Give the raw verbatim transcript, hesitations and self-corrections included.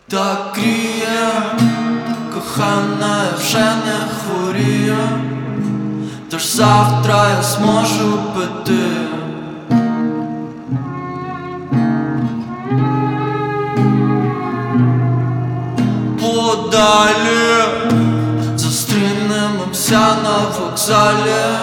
Так кріє, кохана, я вже не хворію, тож завтра я зможу пити. Подалі зустрінемося на вокзалі,